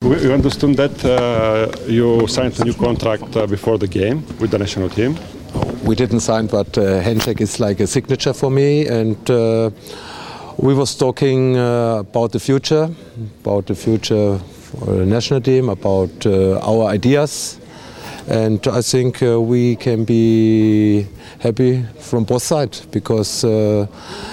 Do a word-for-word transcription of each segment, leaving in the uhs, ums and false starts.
We, we understood that uh, you signed a new contract uh, before the game with the national team. We didn't sign, but uh, handshake is like a signature for me, and uh, we was talking uh, about the future, about the future for the national team, about uh, our ideas, and I think uh, we can be happy from both sides because uh,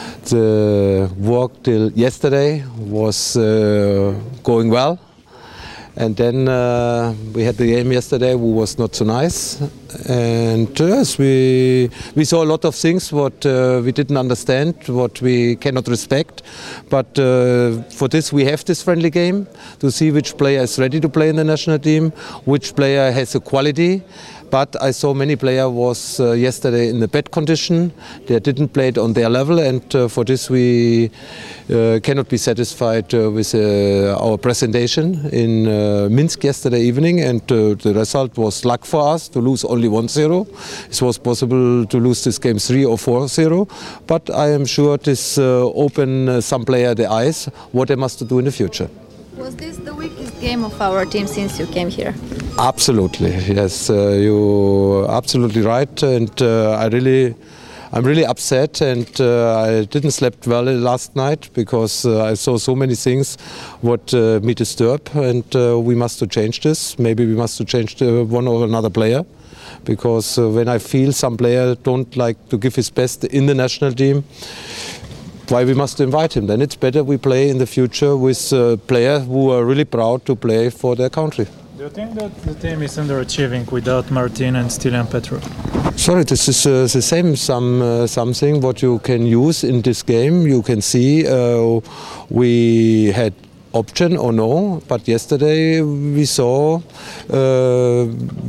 the work till yesterday was uh, going well. And then uh, we had the game yesterday, who was not so nice. And yes, we we saw a lot of things what uh, we didn't understand, what we cannot respect. But uh, for this, we have this friendly game to see which player is ready to play in the national team, which player has a quality. But I saw many players was uh, yesterday in a bad condition. They didn't play it on their level, and uh, for this we uh, cannot be satisfied uh, with uh, our presentation in uh, Minsk yesterday evening. And uh, the result was luck for us to lose only one zero. It was possible to lose this game three or four zero. But I am sure this uh, open uh, some player the eyes what they must do in the future. Was this the weakest game of our team since you came here? Absolutely, yes, uh, you're absolutely right, and uh, I really, I'm really upset, and uh, I didn't sleep well last night because uh, I saw so many things what uh, me disturb, and uh, we must to change this. Maybe we must to change the one or another player, because uh, when I feel some player don't like to give his best in the national team, why we must invite him? Then it's better we play in the future with uh, players who are really proud to play for their country. Do you think that the team is underachieving without Martin and Stilian Petru? Sorry, this is uh, the same some uh, something what you can use in this game. You can see uh, we had option or no, but yesterday we saw uh,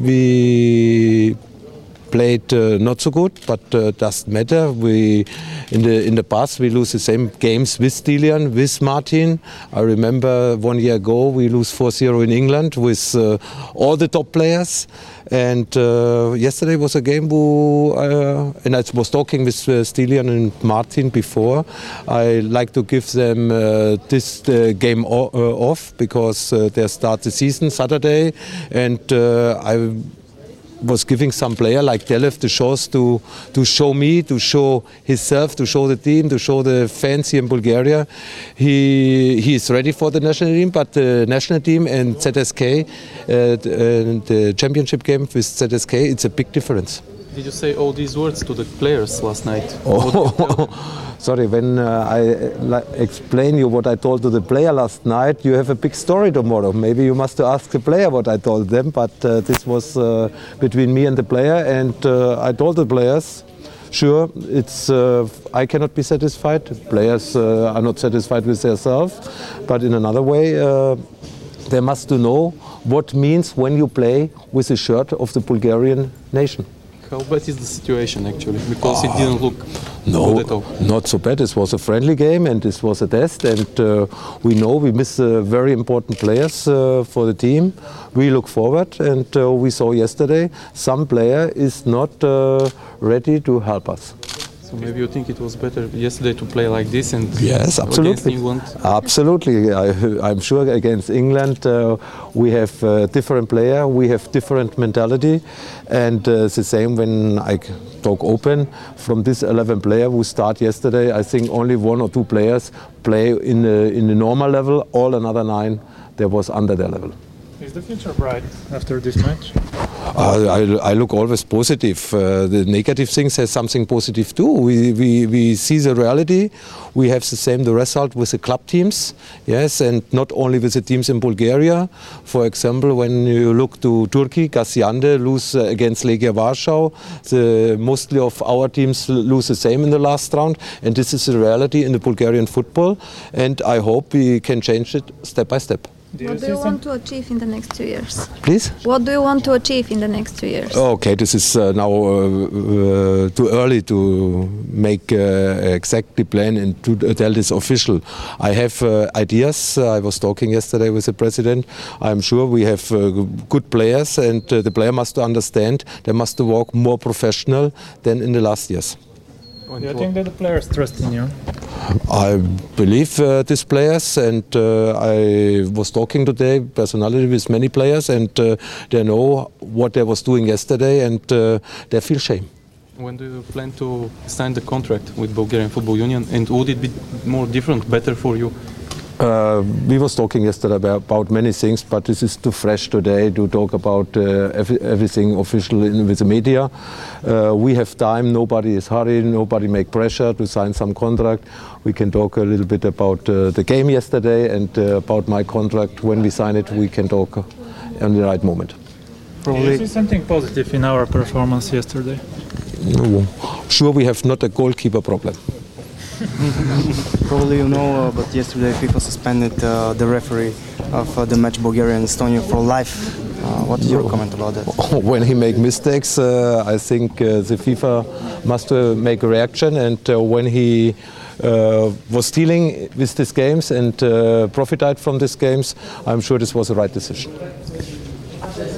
we played uh, not so good, but uh, doesn't matter. We in the in the past we lose the same games with Stilian, with Martin. I remember one year ago we lose four zero in England with uh, all the top players. And uh, yesterday was a game who, uh, and I was talking with uh, Stilian and Martin before. I like to give them uh, this uh, game o uh, off because uh, they start the season Saturday, and uh, I. was giving some player like Delev the chance to to show me, to show himself, to show the team, to show the fans here in Bulgaria. He he is ready for the national team, but the national team and Z S K, uh, the, the championship game with Z S K, it's a big difference. Did you say all these words to the players last night? Oh, sorry, when uh, I uh, explain you what I told to the player last night, you have a big story tomorrow. Maybe you must ask the player what I told them, but uh, this was uh, between me and the player, and uh, I told the players, sure, it's uh, I cannot be satisfied. Players uh, are not satisfied with themselves, but in another way, uh, they must to know what means when you play with the shirt of the Bulgarian nation. How bad is the situation actually? Because it didn't look no, good at all. Not so bad. This was a friendly game and this was a test, and uh, we know we miss uh, very important players uh, for the team. We look forward, and uh, we saw yesterday some player is not uh, ready to help us. So maybe you think it was better yesterday to play like this and yes, absolutely. Against England? Absolutely. I, I'm sure against England uh, we have a different player, we have different mentality, and uh, it's the same when I talk open. From this eleven player who start yesterday, I think only one or two players play in the, in the normal level, all another nine there was under their level. Is the future bright after this match? Uh, I, I look always positive. Uh, the negative things has something positive too. We, we, we see the reality. We have the same the result with the club teams, yes, and not only with the teams in Bulgaria. For example, when you look to Turkey, Gaziantep lose uh, against Legia Warsaw. The, mostly of our teams lose the same in the last round, and this is the reality in the Bulgarian football. And I hope we can change it step by step. Do what do you want to achieve in the next two years? Please? What do you want to achieve in the next two years? Okay, this is uh, now uh, uh, too early to make uh, exactly plan and to tell this official. I have uh, ideas. Uh, I was talking yesterday with the president. I'm sure we have uh, good players, and uh, the player must understand they must work more professional than in the last years. Do you think that the players trust in you? I believe uh, these players, and uh, I was talking today personally with many players, and uh, they know what they was doing yesterday, and uh, they feel shame. When do you plan to sign the contract with Bulgarian Football Union, and would it be more different, better for you? Uh, we was talking yesterday about, about many things, but this is too fresh today to talk about uh, every, everything official in, with the media. Uh, we have time, nobody is hurried, nobody make pressure to sign some contract. We can talk a little bit about uh, the game yesterday and uh, about my contract. When we sign it, we can talk in the right moment. Probably. Do you see something positive in our performance yesterday? No. Sure, we have not a goalkeeper problem. Probably you know, uh, but yesterday FIFA suspended uh, the referee of uh, the match Bulgaria and Estonia for life. Uh, what is your comment about that? When he make mistakes, uh, I think uh, the FIFA must uh, make a reaction, and uh, when he uh, was dealing with these games and uh, profited from these games, I'm sure this was the right decision.